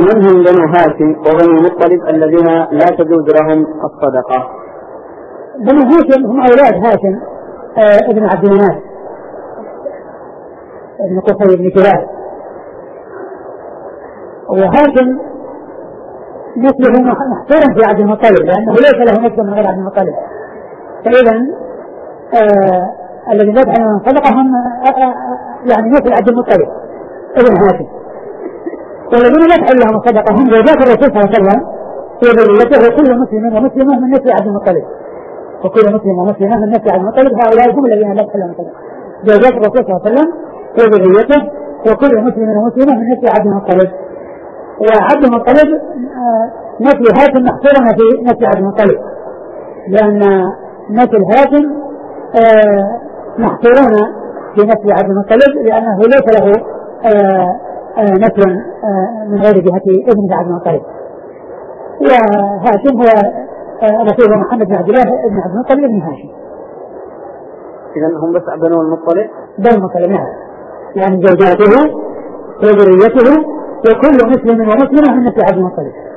من هم بنو هاشم وبنو المطلب الذين لا تجوز لهم الصدقة؟ بنو هاشم هم أولاد هاشم ابن عبد مناف ابن قصي بن كلاب، وهاشم مثله محترم في عبد المطلب لأنه ليس له نسل من غير عبد المطلب، فإذا الذين يدعون من صدقة هم يعني مثل عبد المطلب ابن هاشم، والذين يدعون لهم صدقة هم زوجات الرسول صلى الله عليه وسلم وذريته وكل مسلم ومسلمة من نسل عبد المطلب، وكل مسلم ومسلمة من نسل عبد المطلب، هؤلاء هم الذين يدعون لهم صدقة، زوجات الرسول صلى الله عليه وسلم وذريته وكل مسلم ومسلمة من نسل عبد المطلب. وعبد المطلب نسل هاشم محصورة في نسل عبد المطلب، لأن نسل هاشم محصورون في نسل عبد المطلب لأنه ليس له نسل من غير جهة ابن عبد المطلب، وهاشم هو رسول محمد بن عبد الله بن عبد المطلب بن هاشم. إذن هم بس بنو المطلب؟ بنو المطلب نعم، يعني زوجاته وذريته وكل مسلم ومسلمة من نسل عبد المطلب.